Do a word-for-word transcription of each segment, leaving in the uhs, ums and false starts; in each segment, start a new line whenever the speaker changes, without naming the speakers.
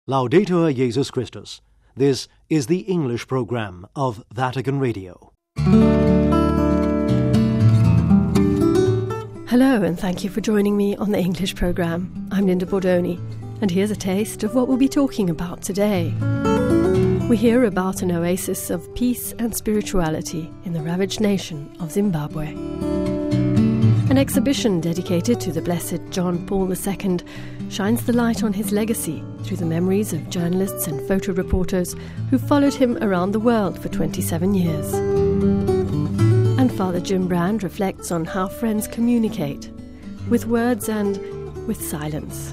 Laudetur Jesus Christus. This is the English program of Vatican Radio.
Hello, and thank you for joining me on the English program. I'm Linda Bordoni, and here's a taste of what we'll be talking about today. We hear about an oasis of peace and spirituality in the ravaged nation of Zimbabwe. An exhibition dedicated to the Blessed John Paul the Second shines the light on his legacy through the memories of journalists and photo reporters who followed him around the world for twenty-seven years. And Father Jim Brand reflects on how friends communicate, with words and with silence.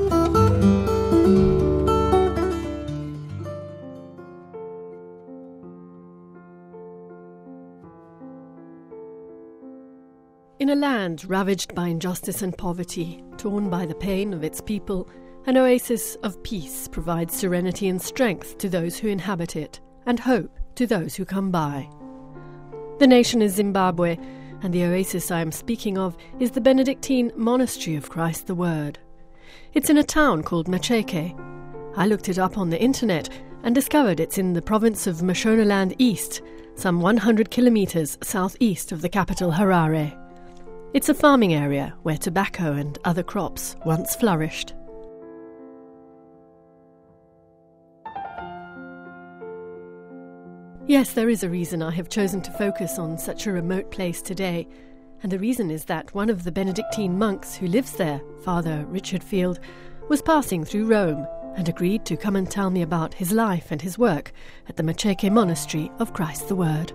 In a land ravaged by injustice and poverty, torn by the pain of its people, an oasis of peace provides serenity and strength to those who inhabit it, and hope to those who come by. The nation is Zimbabwe, and the oasis I am speaking of is the Benedictine Monastery of Christ the Word. It's in a town called Macheke. I looked it up on the internet and discovered it's in the province of Mashonaland East, some one hundred kilometres southeast of the capital Harare. It's a farming area where tobacco and other crops once flourished. Yes, there is a reason I have chosen to focus on such a remote place today, and the reason is that one of the Benedictine monks who lives there, Father Richard Field, was passing through Rome and agreed to come and tell me about his life and his work at the Macheke Monastery of Christ the Word.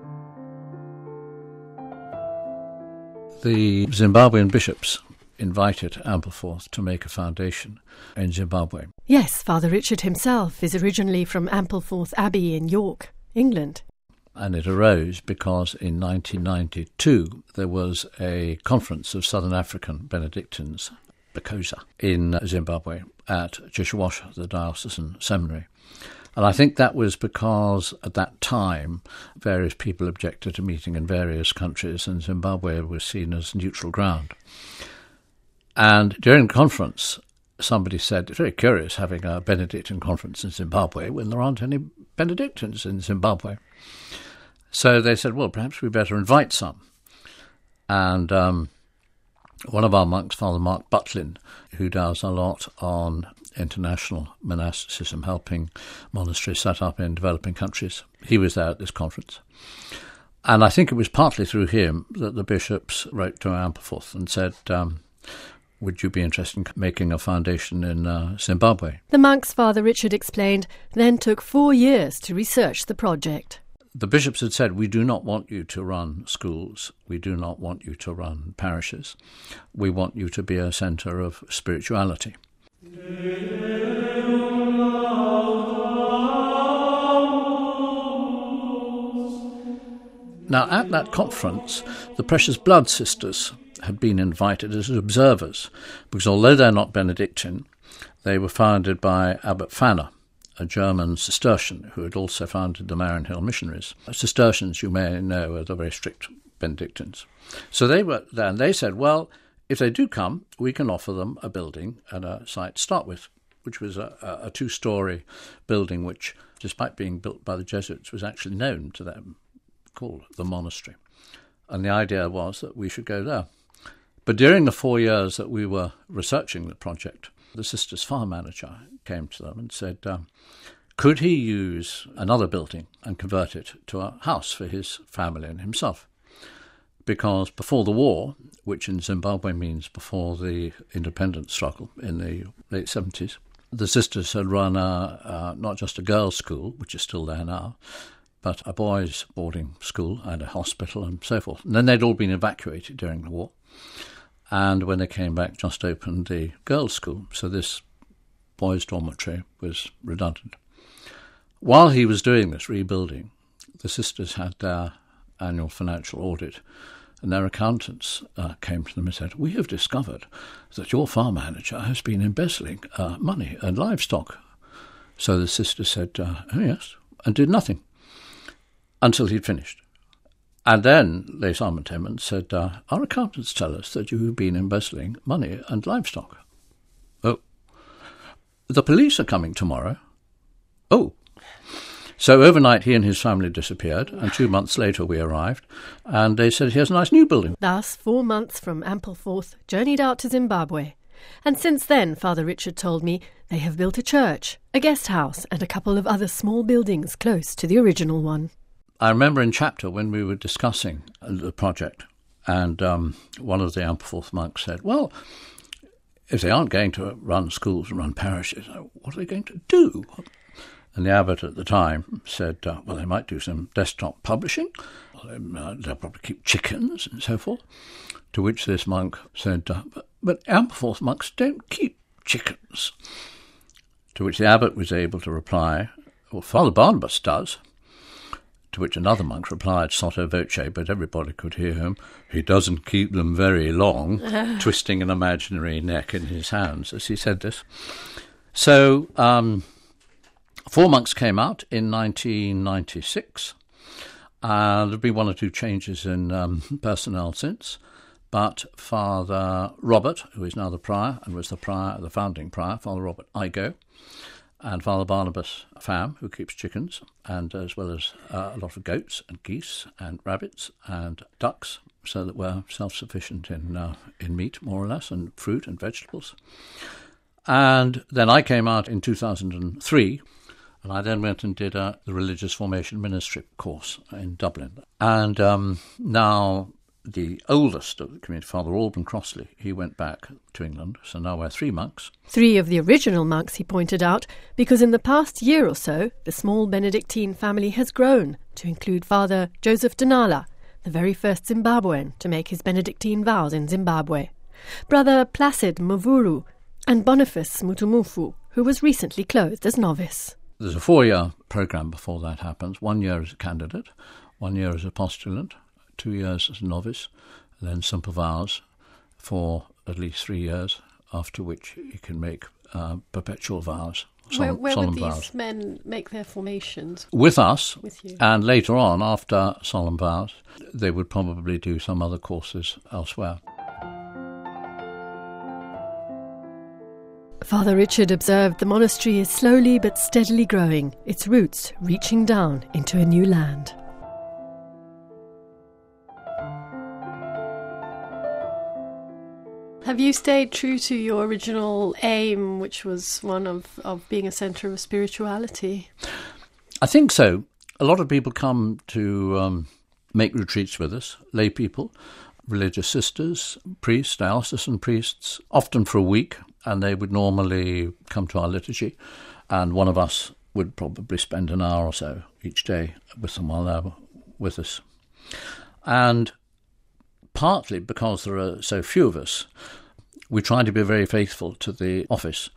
The Zimbabwean bishops invited Ampleforth to make a foundation in Zimbabwe.
Yes, Father Richard himself is originally from Ampleforth Abbey in York, England.
And it arose because in nineteen ninety-two there was a conference of Southern African Benedictines, Bekosa, in Zimbabwe at Chishiwasha, the diocesan seminary. And I think that was because at that time various people objected to meeting in various countries, and Zimbabwe was seen as neutral ground. And during the conference, somebody said, it's very curious having a Benedictine conference in Zimbabwe when there aren't any Benedictines in Zimbabwe. So they said, well, perhaps we better invite some. And um, one of our monks, Father Mark Butlin, who does a lot on international monasticism, helping monasteries set up in developing countries, he was there at this conference. And I think it was partly through him that the bishops wrote to Ampleforth and said, um, would you be interested in making a foundation in uh, Zimbabwe?
The monks, Father Richard explained, then took four years to research the project.
The bishops had said, we do not want you to run schools. We do not want you to run parishes. We want you to be a centre of spirituality. Now, at that conference, the Precious Blood Sisters had been invited as observers, because although they're not Benedictine, they were founded by Abbot Fanner, a German Cistercian who had also founded the Marian Missionaries. Cistercians, you may know, are the very strict Benedictines. So they were there, and they said, well, if they do come, we can offer them a building and a site to start with, which was a, a two-storey building which, despite being built by the Jesuits, was actually known to them, called the monastery. And the idea was that we should go there. But during the four years that we were researching the project, the sisters' farm manager came to them and said, um, could he use another building and convert it to a house for his family and himself? Because before the war, which in Zimbabwe means before the independence struggle in the late seventies, the sisters had run a, uh, not just a girls' school, which is still there now, but a boys' boarding school and a hospital and so forth. And then they'd all been evacuated during the war. And when they came back, just opened the girls' school. So this boys' dormitory was redundant. While he was doing this rebuilding, the sisters had their annual financial audit, and their accountants uh, came to them and said, we have discovered that your farm manager has been embezzling uh, money and livestock. So the sister said, uh, oh yes, and did nothing until he'd finished. And then they summoned him and said, uh, our accountants tell us that you have been embezzling money and livestock. Oh. the police are coming tomorrow. Oh. So overnight he and his family disappeared, and two months later we arrived, and they said, here's a nice new building.
Thus, four months from Ampleforth journeyed out to Zimbabwe. And since then, Father Richard told me, they have built a church, a guest house, and a couple of other small buildings close to the original one.
I remember in chapter when we were discussing the project, and um, one of the Ampleforth monks said, well, if they aren't going to run schools and run parishes, what are they going to do? And the abbot at the time said, uh, well, they might do some desktop publishing, uh, they'll probably keep chickens and so forth. To which this monk said, uh, but, but Ampleforth monks don't keep chickens. To which the abbot was able to reply, well, Father Barnabas does. To which another monk replied, sotto voce, but everybody could hear him, he doesn't keep them very long, twisting an imaginary neck in his hands as he said this. So um, four monks came out in nineteen ninety-six. Uh, there have been one or two changes in um, personnel since, but Father Robert, who is now the prior and was the prior, the founding prior, Father Robert Igo, and Father Barnabas Pham, who keeps chickens, and as well as uh, a lot of goats and geese and rabbits and ducks, so that we're self-sufficient in uh, in meat, more or less, and fruit and vegetables. And then I came out in two thousand three, and I then went and did uh, the Religious Formation Ministry course in Dublin. And um, now the oldest of the community, Father Alban Crossley, he went back to England, so now we're three monks.
Three of the original monks, he pointed out, because in the past year or so, the small Benedictine family has grown to include Father Joseph Danala, the very first Zimbabwean to make his Benedictine vows in Zimbabwe, Brother Placid Mavuru, and Boniface Mutumufu, who was recently clothed as novice.
There's a four-year programme before that happens. One year as a candidate, one year as a postulant, two years as a novice, and then simple vows for at least three years, after which you can make uh, perpetual vows,
solemn, where, where
solemn
would these
vows.
men make their formations?
With us,
with you.
And later on, after solemn vows, they would probably do some other courses elsewhere.
Father Richard observed the monastery is slowly but steadily growing, its roots reaching down into a new land.
Have you stayed true to your original aim, which was one of, of being a centre of spirituality?
I think so. A lot of people come to um, make retreats with us, lay people, religious sisters, priests, diocesan priests, often for a week, and they would normally come to our liturgy, and one of us would probably spend an hour or so each day with them while they're with us. And partly because there are so few of us, we try to be very faithful to the office.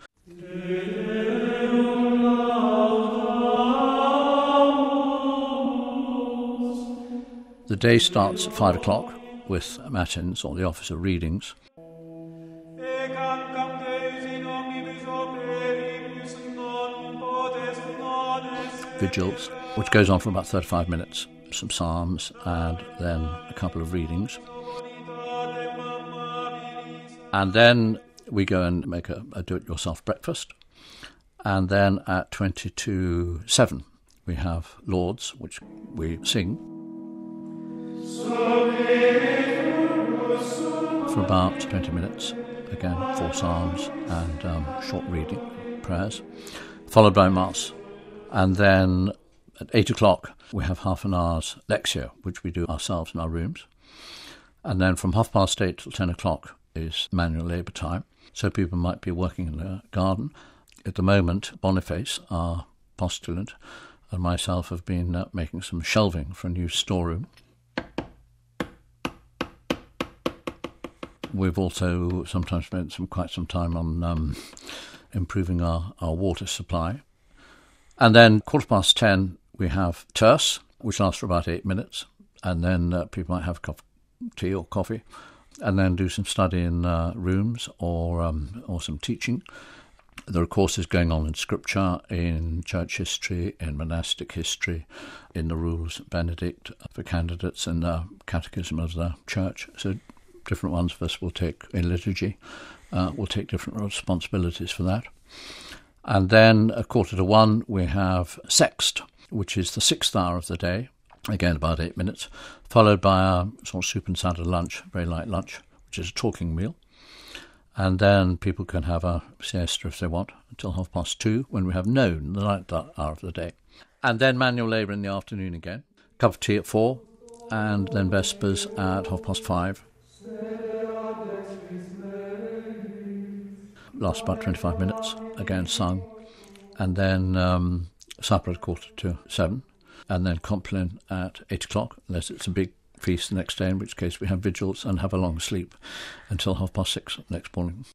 The day starts at five o'clock with matins, or the office of readings. Vigils, which goes on for about thirty-five minutes, some psalms, and then a couple of readings. And then we go and make a, a do-it-yourself breakfast. And then at twenty to seven, we have Lauds, which we sing for about twenty minutes. Again, four psalms and um, short reading, prayers, followed by Mass. And then at eight o'clock, we have half an hour's lecture, which we do ourselves in our rooms. And then from half past eight till ten o'clock is manual labour time. So people might be working in the garden. At the moment, Boniface, our postulant, and myself have been uh, making some shelving for a new storeroom. We've also sometimes spent some quite some time on um, improving our, our water supply. And then quarter past ten, we have terce, which lasts for about eight minutes. And then uh, people might have co- tea or coffee, and then do some study in uh, rooms or um, or some teaching. There are courses going on in scripture, in church history, in monastic history, in the Rules of Benedict for candidates, and the catechism of the church. So different ones of us will take in liturgy, uh, will take different responsibilities for that. And then a quarter to one, we have Sext, which is the sixth hour of the day, again about eight minutes, followed by a sort of soup and salad lunch, very light lunch, which is a talking meal. And then people can have a siesta if they want until half past two, when we have noon, the ninth hour of the day. And then manual labour in the afternoon again, cup of tea at four, and then vespers at half past five. Lasts about twenty-five minutes, again sung, and then um, supper at quarter to seven, and then Compline at eight o'clock, unless it's a big feast the next day, in which case we have vigils and have a long sleep until half past six next morning.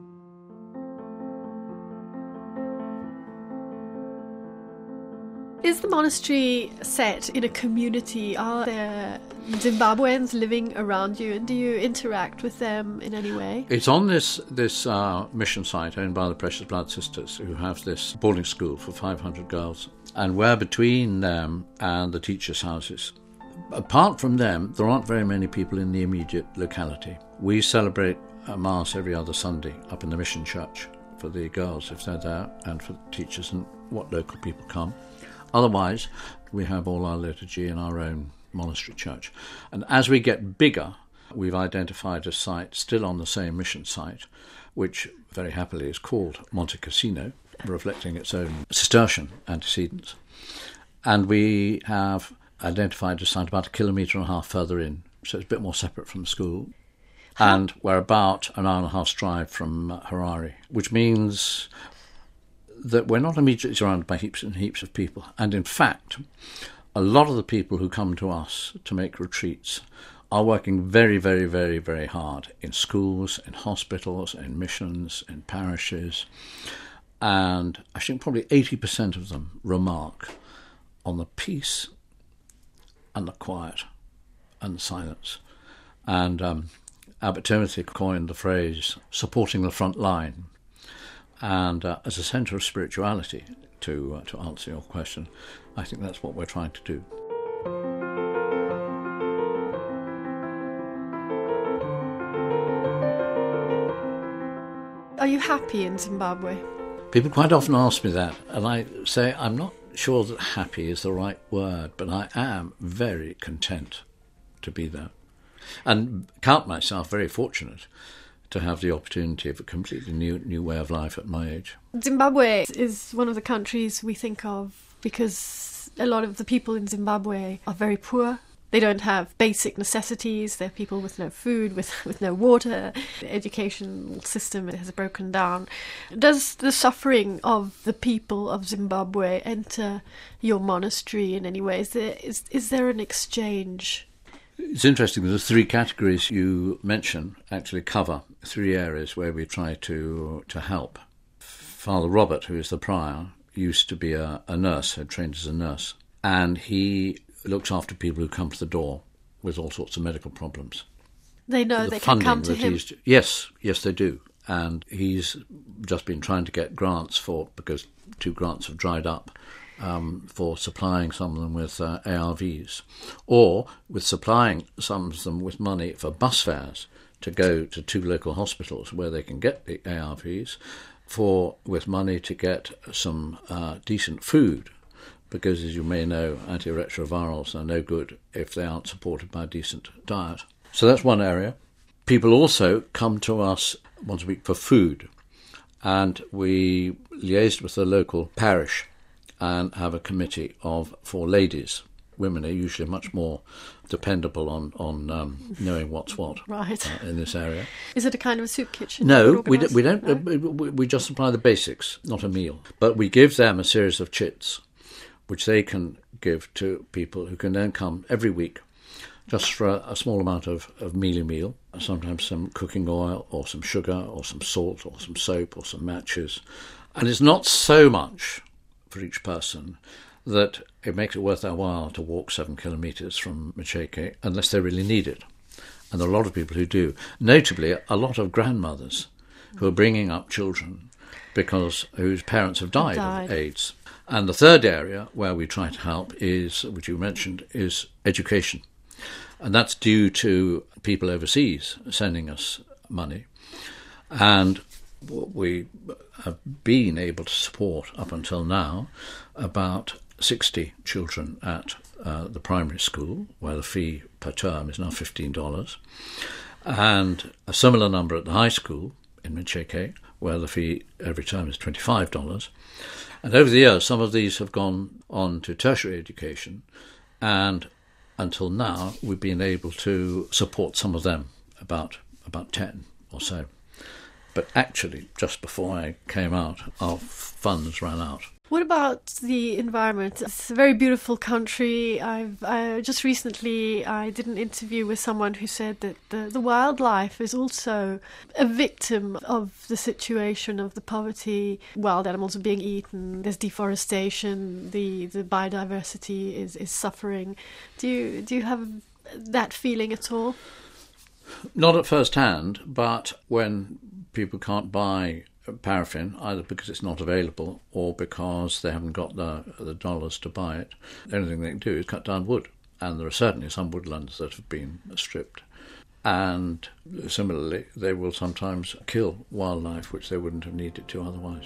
Is the monastery set in a community? Are there Zimbabweans living around you, and do you interact with them in any way?
It's on this this uh, mission site owned by the Precious Blood Sisters, who have this boarding school for five hundred girls, and we're between them and the teachers' houses. Apart from them, there aren't very many people in the immediate locality. We celebrate a Mass every other Sunday up in the mission church for the girls if they're there, and for the teachers and what local people come. Otherwise, we have all our liturgy in our own monastery church. And as we get bigger, we've identified a site still on the same mission site, which very happily is called Monte Cassino, reflecting its own Cistercian antecedents. And we have identified a site about a kilometre and a half further in, so it's a bit more separate from the school. And we're about an hour and a half's drive from uh, Harare, which means that we're not immediately surrounded by heaps and heaps of people. And in fact, a lot of the people who come to us to make retreats are working very, very, very, very hard in schools, in hospitals, in missions, in parishes. And I think probably eighty percent of them remark on the peace and the quiet and the silence. And um, Abbot Timothy coined the phrase, supporting the front line. And uh, as a centre of spirituality, to uh, to answer your question, I think that's what we're trying to do.
Are you happy in Zimbabwe?
People quite often ask me that, and I say I'm not sure that happy is the right word, but I am very content to be there, and count myself very fortunate to have the opportunity of a completely new new way of life at my age.
Zimbabwe is one of the countries we think of because a lot of the people in Zimbabwe are very poor. They don't have basic necessities. They're people with no food, with, with no water. The education system has broken down. Does the suffering of the people of Zimbabwe enter your monastery in any way? Is there, is, is there an exchange?
It's interesting, the three categories you mention actually cover three areas where we try to to help. Father Robert, who is the prior, used to be a, a nurse, had trained as a nurse, and he looks after people who come to the door with all sorts of medical problems.
They know
the
they can come to him?
To, yes, yes they do. And he's just been trying to get grants for, because two grants have dried up, Um, for supplying some of them with uh, A R Vs, or with supplying some of them with money for bus fares to go to two local hospitals where they can get the A R Vs, for with money to get some uh, decent food, because as you may know, antiretrovirals are no good if they aren't supported by a decent diet. So that's one area. People also come to us once a week for food, and we liaised with the local parish and have a committee of for ladies. Women are usually much more dependable on on um, knowing what's what
right.
uh, in this area.
Is it a kind of a soup kitchen?
No, we, d- we don't.
No?
Uh, we just supply the basics, not a meal. But we give them a series of chits, which they can give to people who can then come every week, just for a, a small amount of, of mealy meal, sometimes some cooking oil or some sugar or some salt or some soap or some matches. And it's not so much for each person that it makes it worth their while to walk seven kilometres from Macheke unless they really need it. And there are a lot of people who do. Notably, a lot of grandmothers who are bringing up children because whose parents have died,
died.
of AIDS. And the third area where we try to help is, which you mentioned, is education. And that's due to people overseas sending us money. And We have been able to support, up until now, about sixty children at uh, the primary school, where the fee per term is now fifteen dollars, and a similar number at the high school in Mincheke, where the fee every term is twenty-five dollars. And over the years, some of these have gone on to tertiary education, and until now, we've been able to support some of them, about about ten or so. But actually, just before I came out, our funds ran out.
What about the environment? It's a very beautiful country. I've I, just recently I did an interview with someone who said that the, the wildlife is also a victim of the situation of the poverty. Wild animals are being eaten. There's deforestation. The the biodiversity is, is suffering. Do you do you have that feeling at all?
Not at first hand, but when people can't buy paraffin, either because it's not available or because they haven't got the, the dollars to buy it, the only thing they can do is cut down wood. And there are certainly some woodlands that have been stripped. And similarly, they will sometimes kill wildlife, which they wouldn't have needed to otherwise.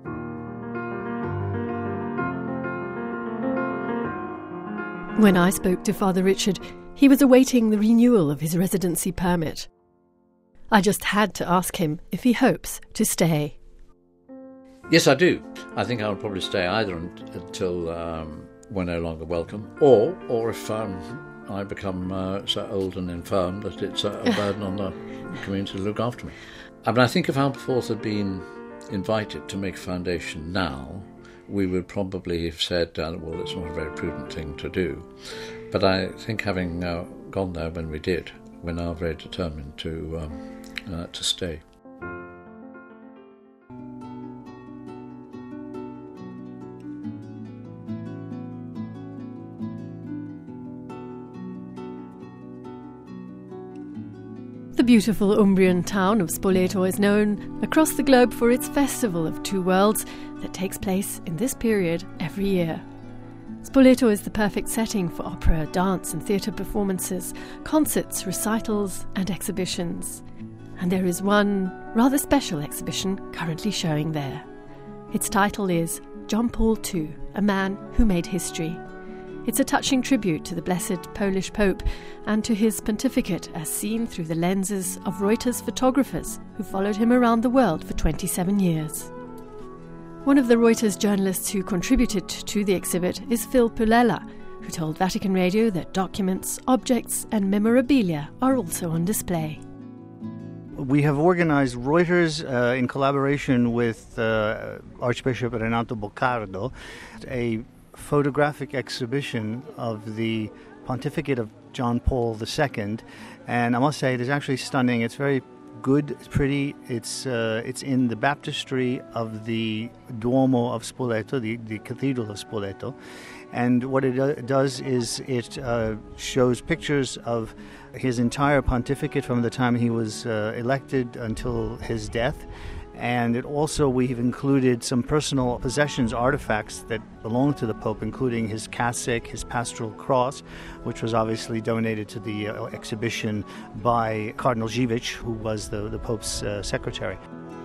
When I spoke to Father Richard, he was awaiting the renewal of his residency permit. I just had to ask him if he hopes to stay.
Yes, I do. I think I'll probably stay either until um, we're no longer welcome, or or if um, I become uh, so old and infirm that it's a burden on the community to look after me. I mean, I think if Aberforth had been invited to make a foundation now, we would probably have said, uh, well, it's not a very prudent thing to do. But I think having uh, gone there when we did, we're now very determined to um, uh, to stay.
The beautiful Umbrian town of Spoleto is known across the globe for its Festival of Two Worlds that takes place in this period every year. Spoleto is the perfect setting for opera, dance and theatre performances, concerts, recitals and exhibitions. And there is one rather special exhibition currently showing there. Its title is John Paul the Second, A Man Who Made History. It's a touching tribute to the blessed Polish Pope and to his pontificate as seen through the lenses of Reuters photographers who followed him around the world for twenty-seven years. One of the Reuters journalists who contributed to the exhibit is Phil Pulella, who told Vatican Radio that documents, objects and memorabilia are also on display.
We have organized Reuters, uh, in collaboration with uh, Archbishop Renato Boccardo, a photographic exhibition of the pontificate of John Paul the Second. And I must say, it is actually stunning. It's very good, it's pretty. It's uh, it's in the baptistry of the Duomo of Spoleto, the, the Cathedral of Spoleto. And what it uh, does is it uh, shows pictures of his entire pontificate from the time he was uh, elected until his death. And it also, we've included some personal possessions, artifacts that belong to the Pope, including his cassock, his pastoral cross, which was obviously donated to the uh, exhibition by Cardinal Dziwisz, who was the, the Pope's uh, secretary.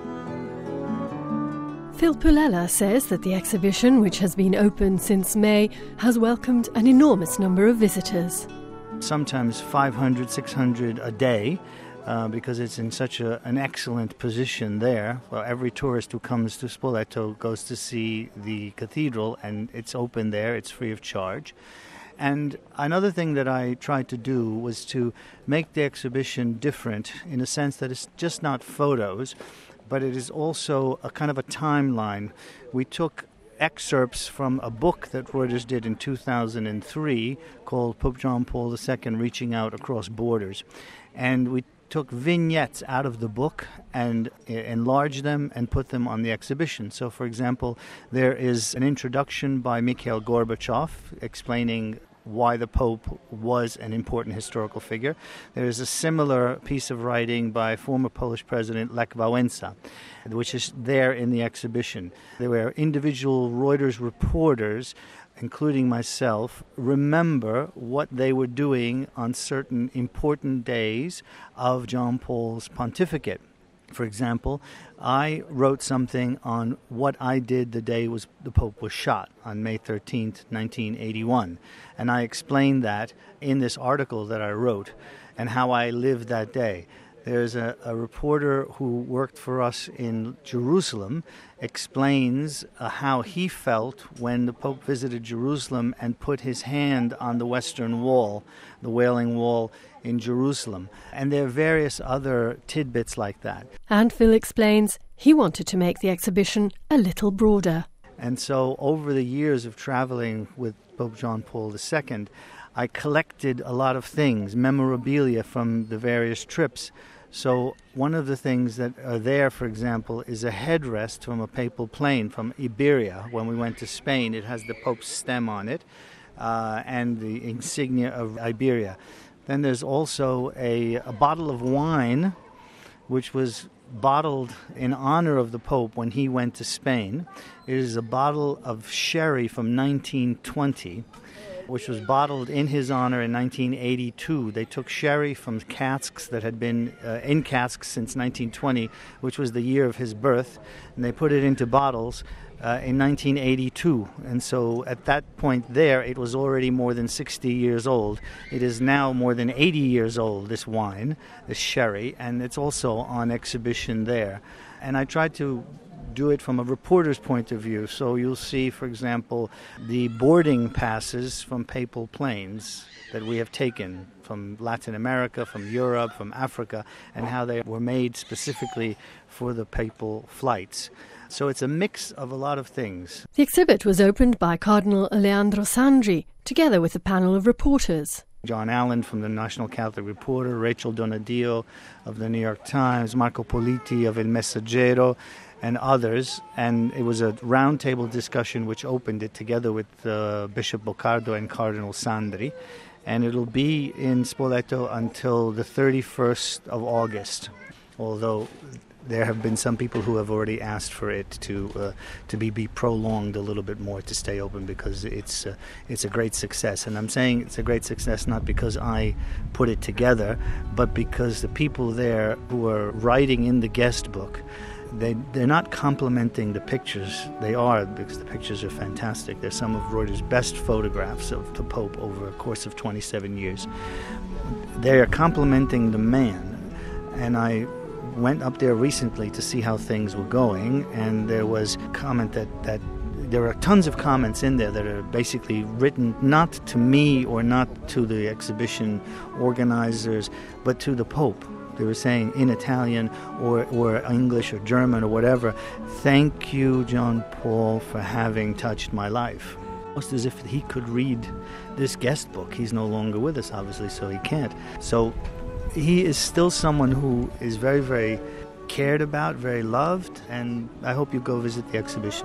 Phil Pulella says that the exhibition, which has been open since May, has welcomed an enormous number of visitors.
Sometimes five hundred, six hundred a day. Uh, because it's in such a, an excellent position there. Well, every tourist who comes to Spoleto goes to see the cathedral, and it's open there, it's free of charge. And another thing that I tried to do was to make the exhibition different in a sense that it's just not photos, but it is also a kind of a timeline. We took excerpts from a book that Reuters did in two thousand three called Pope John Paul the Second Reaching Out Across Borders. And we took vignettes out of the book and enlarged them and put them on the exhibition. So, for example, there is an introduction by Mikhail Gorbachev explaining why the Pope was an important historical figure. There is a similar piece of writing by former Polish President Lech Wałęsa, which is there in the exhibition. There were individual Reuters reporters, including myself, remember what they were doing on certain important days of John Paul's pontificate. For example, I wrote something on what I did the day was the Pope was shot on May thirteenth, nineteen eighty-one. And I explained that in this article that I wrote and how I lived that day. There's a, a reporter who worked for us in Jerusalem, explains uh, how he felt when the Pope visited Jerusalem and put his hand on the Western Wall, the Wailing Wall in Jerusalem. And there are various other tidbits like that.
And Phil explains he wanted to make the exhibition a little broader.
And so over the years of traveling with Pope John Paul the Second, I collected a lot of things, memorabilia from the various trips. So one of the things that are there, for example, is a headrest from a papal plane from Iberia. When we went to Spain, it has the Pope's stem on it uh, and the insignia of Iberia. Then there's also a, a bottle of wine, which was bottled in honor of the Pope when he went to Spain. It is a bottle of sherry from nineteen twenty, which was bottled in his honor in nineteen eighty-two. They took sherry from casks that had been uh, in casks since nineteen twenty, which was the year of his birth, and they put it into bottles uh, in nineteen eighty-two. And so at that point there, it was already more than sixty years old. It is now more than eighty years old, this wine, this sherry, and it's also on exhibition there. And I tried to do it from a reporter's point of view. So you'll see, for example, the boarding passes from papal planes that we have taken from Latin America, from Europe, from Africa, and how they were made specifically for the papal flights. So it's a mix of a lot of things.
The exhibit was opened by Cardinal Leandro Sandri, together with a panel of reporters.
John Allen from the National Catholic Reporter, Rachel Donadio of the New York Times, Marco Politi of El Messaggero, and others. And it was a roundtable discussion which opened it together with uh, Bishop Boccardo and Cardinal Sandri. And it'll be in Spoleto until the thirty-first of August, although there have been some people who have already asked for it to uh, to be, be prolonged a little bit more, to stay open, because it's uh, it's a great success. And I'm saying it's a great success not because I put it together, but because the people there who are writing in the guest book, they, they're not complimenting the pictures. They are, because the pictures are fantastic. They're some of Reuters' best photographs of the Pope over a course of twenty-seven years. They are complimenting the man. And I went up there recently to see how things were going, and there was comment that, that there are tons of comments in there that are basically written not to me or not to the exhibition organizers, but to the Pope. They were saying in Italian or, or English or German or whatever, "Thank you, John Paul, for having touched my life." Almost as if he could read this guest book. He's no longer with us, obviously, so he can't. So he is still someone who is very, very cared about, very loved, and I hope you go visit the exhibition.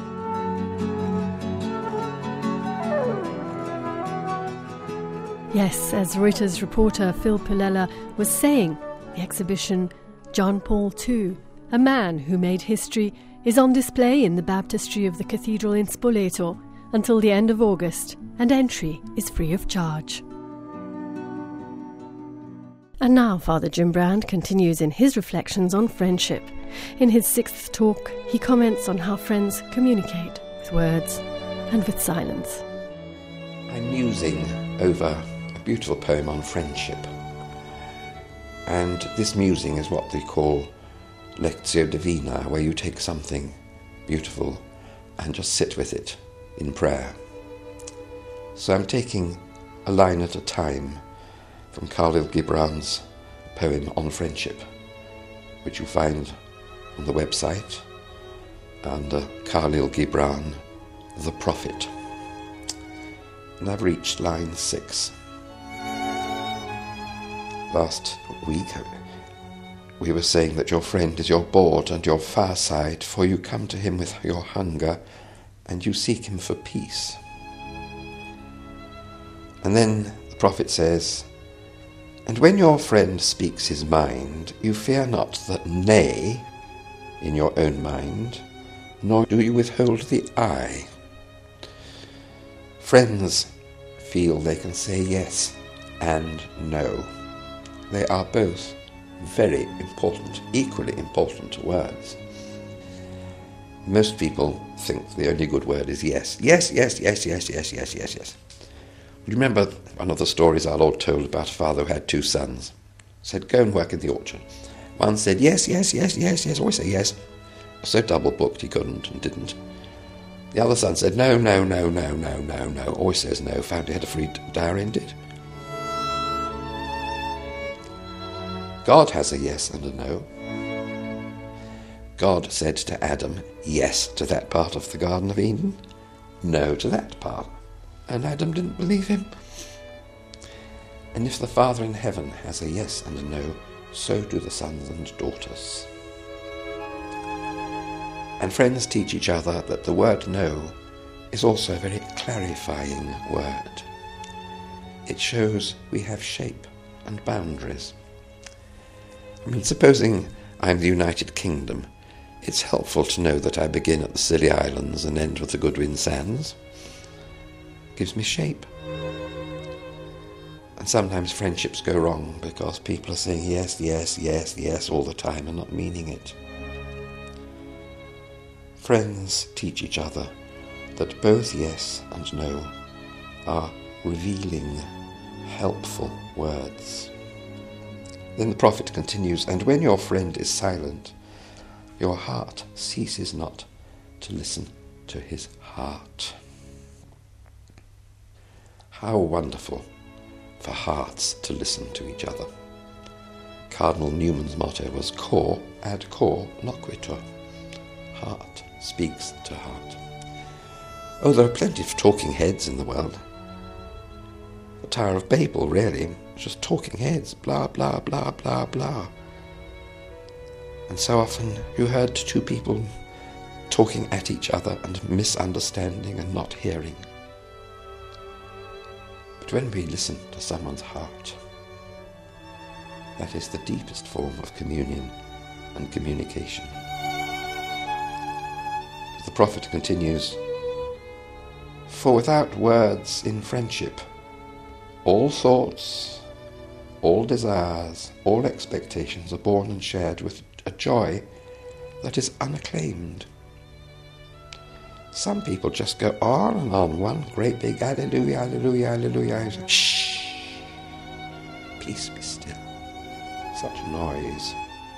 Yes, as Reuters reporter Phil Pullela was saying, the exhibition John Paul the Second, a man who made history, is on display in the baptistry of the cathedral in Spoleto until the end of August, and entry is free of charge. And now Father Jim Brand continues in his reflections on friendship. In his sixth talk, he comments on how friends communicate with words and with silence.
I'm musing over a beautiful poem on friendship. And this musing is what they call Lectio Divina, where you take something beautiful and just sit with it in prayer. So I'm taking a line at a time from Khalil Gibran's poem on friendship, which you find on the website under Khalil Gibran, The Prophet. And I've reached line six. Last week we were saying that your friend is your board and your fireside, for you come to him with your hunger and you seek him for peace. And then the prophet says, "And when your friend speaks his mind, you fear not that nay in your own mind, nor do you withhold the I." Friends feel they can say yes and no. They are both very important, equally important words. Most people think the only good word is yes. Yes, yes, yes, yes, yes, yes, yes, yes. You remember one of the stories our Lord told about a father who had two sons. Said, go and work in the orchard. One said, yes, yes, yes, yes, yes, always say yes. So double-booked he couldn't and didn't. The other son said, no, no, no, no, no, no, no, always says no, found he had a free diary and did. God has a yes and a no. God said to Adam, yes to that part of the Garden of Eden, no to that part. And Adam didn't believe him. And if the Father in heaven has a yes and a no, so do the sons and daughters. And friends teach each other that the word no is also a very clarifying word. It shows we have shape and boundaries. I mean, supposing I'm the United Kingdom, it's helpful to know that I begin at the Scilly Islands and end with the Goodwin Sands. Gives me shape. And sometimes friendships go wrong because people are saying yes, yes, yes, yes all the time and not meaning it. Friends teach each other that both yes and no are revealing, helpful words. Then the prophet continues, and when your friend is silent, your heart ceases not to listen to his heart. How wonderful for hearts to listen to each other. Cardinal Newman's motto was cor ad cor loquitur. Heart speaks to heart. Oh, there are plenty of talking heads in the world. The Tower of Babel, really, just talking heads, blah, blah, blah, blah, blah. And so often you heard two people talking at each other and misunderstanding and not hearing. But when we listen to someone's heart, that is the deepest form of communion and communication. The prophet continues, for without words in friendship, all thoughts, all desires, all expectations are born and shared with a joy that is unacclaimed. Some people just go on and on, one great big hallelujah, hallelujah, hallelujah. Like, shh, peace be still. Such noise.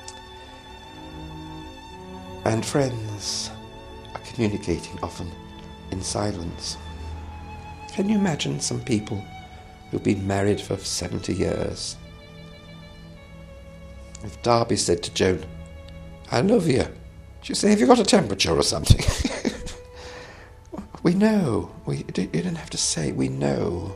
And friends are communicating often in silence. Can you imagine some people who've been married for seventy years? If Darby said to Joan, I love you, she'd say, have you got a temperature or something? We know. We, you don't have to say, we know.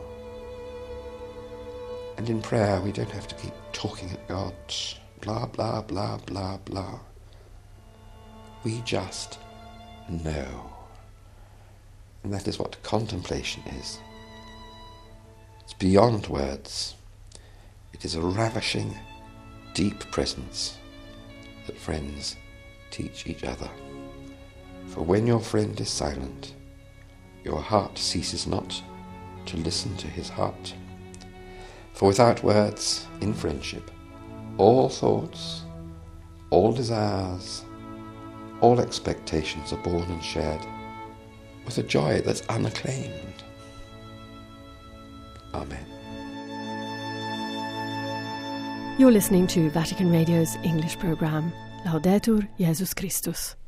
And in prayer, we don't have to keep talking at God. Blah, blah, blah, blah, blah. We just know. And that is what contemplation is. It's beyond words. It is a ravishing, deep presence that friends teach each other. For when your friend is silent, your heart ceases not to listen to his heart. For without words, in friendship, all thoughts, all desires, all expectations are born and shared with a joy that's unacclaimed. Amen.
You're listening to Vatican Radio's English programme, Laudetur Jesus Christus.